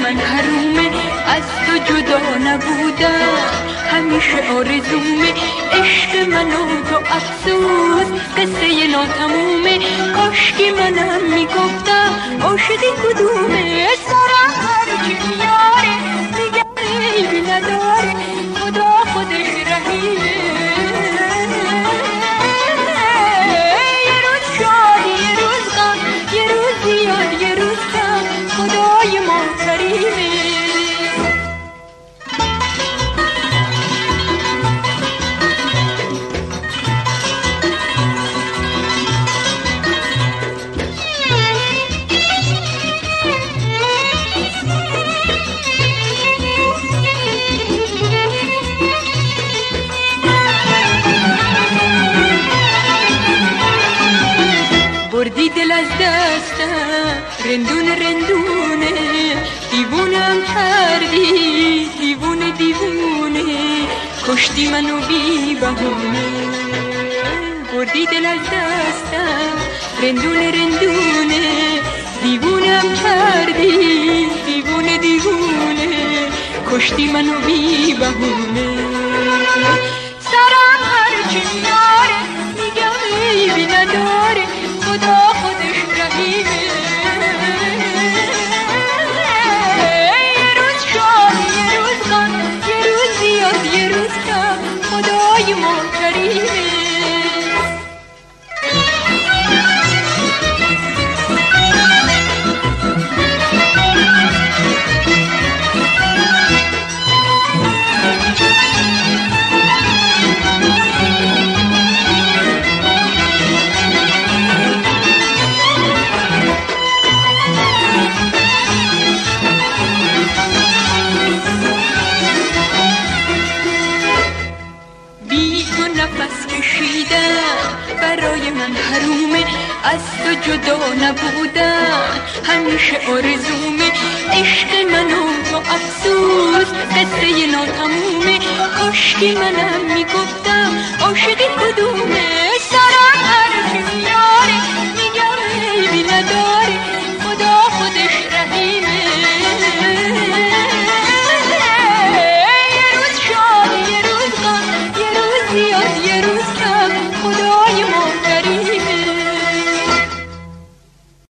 من حرومه، از تو جدا نبودم همیشه آرزومه. عشق من و تو افسوس قصه ناتمومه، کاشکی منم میگفتم عاشقی کدومه. سرم هرچی میاره دیگه عیبی نداره، خدا خودش رحیمه. یه روز شادی یه روز غم، یه روز زیاد یه روز کم، خدای ما کریمه. بردی دل از دستم رندون رندونه، دیوونم کردی دیوونه دیوونه، کشتی منو بی بهونه. بردی دل از دستم رندون رندونه، دیوونم کردی دیوونه دیوونه، کشتی منو بی بهونه. سرم هرچی میاره میگم عیبی نداره، خدا خودش رحیمه. یه روز شاد یه روز غم، یه روز زیاد یه روز کم، خدای ما کریمه. نفس کشیدم برای من حرومه، از تو جدا نبودم همیشه آرزومه. عشق من و تو افسوس قصه ناتمومه، کاشکی منم میگفتم عاشقی کدومه.